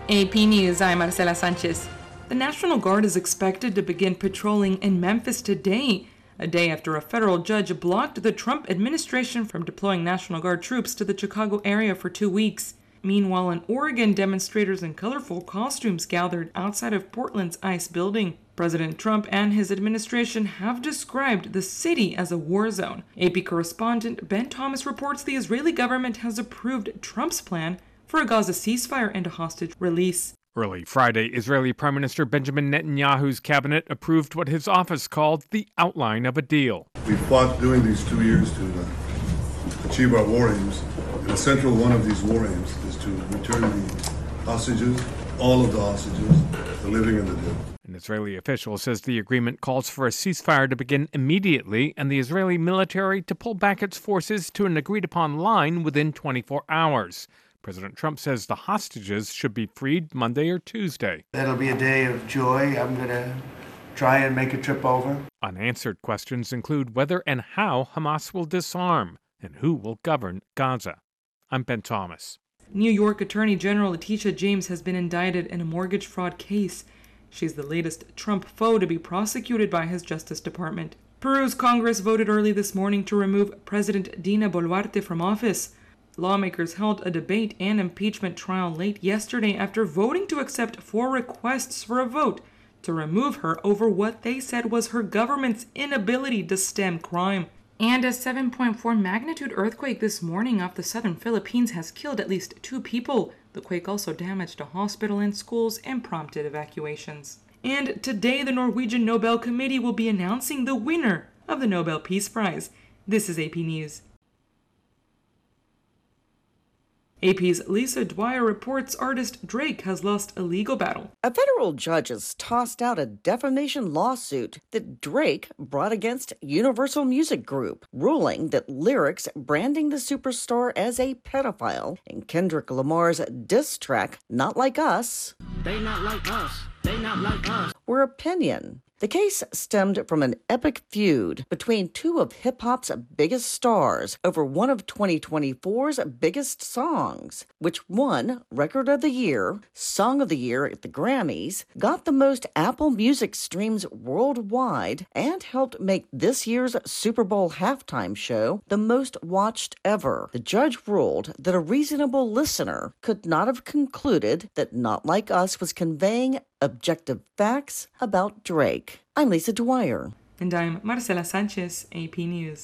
AP News, I'm Marcela Sanchez. The National Guard is expected to begin patrolling in Memphis today, a day after a federal judge blocked the Trump administration from deploying National Guard troops to the Chicago area for 2 weeks. Meanwhile, in Oregon, demonstrators in colorful costumes gathered outside of Portland's ICE building. President Trump and his administration have described the city as a war zone. AP correspondent Ben Thomas reports the Israeli government has approved Trump's plan for a Gaza ceasefire and a hostage release. Early Friday, Israeli Prime Minister Benjamin Netanyahu's cabinet approved what his office called the outline of a deal. We fought during these 2 years to achieve our war aims. And the central one of these war aims is to return the hostages, all of the hostages, the living and the dead. An Israeli official says the agreement calls for a ceasefire to begin immediately and the Israeli military to pull back its forces to an agreed-upon line within 24 hours. President Trump says the hostages should be freed Monday or Tuesday. That'll be a day of joy. I'm going to try and make a trip over. Unanswered questions include whether and how Hamas will disarm and who will govern Gaza. I'm Ben Thomas. New York Attorney General Letitia James has been indicted in a mortgage fraud case. She's the latest Trump foe to be prosecuted by his Justice Department. Peru's Congress voted early this morning to remove President Dina Boluarte from office. Lawmakers held a debate and impeachment trial late yesterday after voting to accept 4 requests for a vote to remove her over what they said was her government's inability to stem crime. And a 7.4 magnitude earthquake this morning off the southern Philippines has killed at least 2 people. The quake also damaged a hospital and schools and prompted evacuations. And today, the Norwegian Nobel Committee will be announcing the winner of the Nobel Peace Prize. This is AP News. AP's Lisa Dwyer reports artist Drake has lost a legal battle. A federal judge has tossed out a defamation lawsuit that Drake brought against Universal Music Group, ruling that lyrics branding the superstar as a pedophile in Kendrick Lamar's diss track, Not Like Us, They not like us, they not like us, were opinion. The case stemmed from an epic feud between 2 of hip-hop's biggest stars over one of 2024's biggest songs, which won Record of the Year, Song of the Year at the Grammys, got the most Apple Music streams worldwide, and helped make this year's Super Bowl halftime show the most watched ever. The judge ruled that a reasonable listener could not have concluded that Not Like Us was conveying objective facts about Drake. I'm Lisa Dwyer. And I'm Marcela Sanchez, AP News.